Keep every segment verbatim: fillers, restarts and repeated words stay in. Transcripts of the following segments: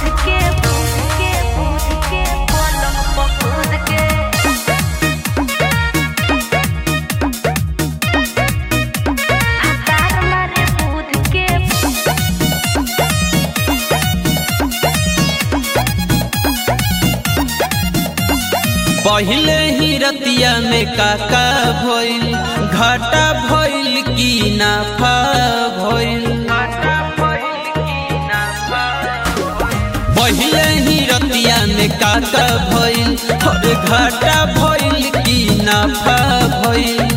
पहिले ही रतिया में काका भइल घाटा भइल की नाफा भइल। पहिले ही रतिया में काका भइल और घाटा भइल की नाफा भइल।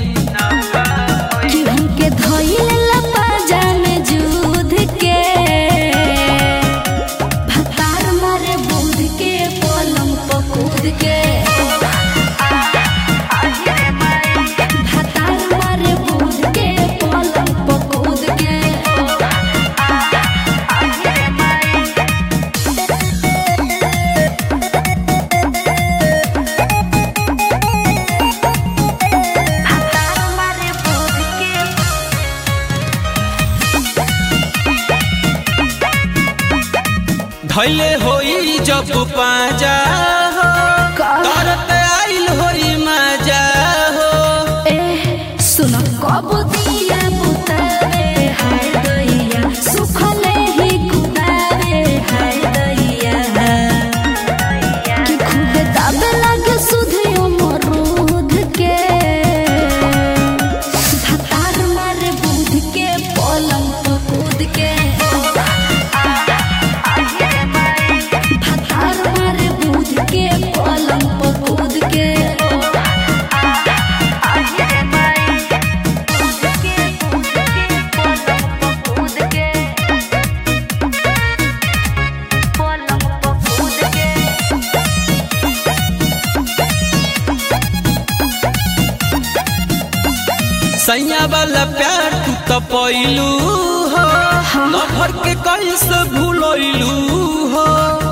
धैले होई जब पाजा हो करत आइल होई मजा हो। ए सुनो कब दिया बुतावे हाय दैया सुखले ही गुदावे हाय दैया कि खूब दाबे लगे सुधियो मरूद के धतार मारे बुध के पलंग पर कूद के। सैया वाला प्यार तू तो पैलू हो लभर के कैसे भूलैलू हो।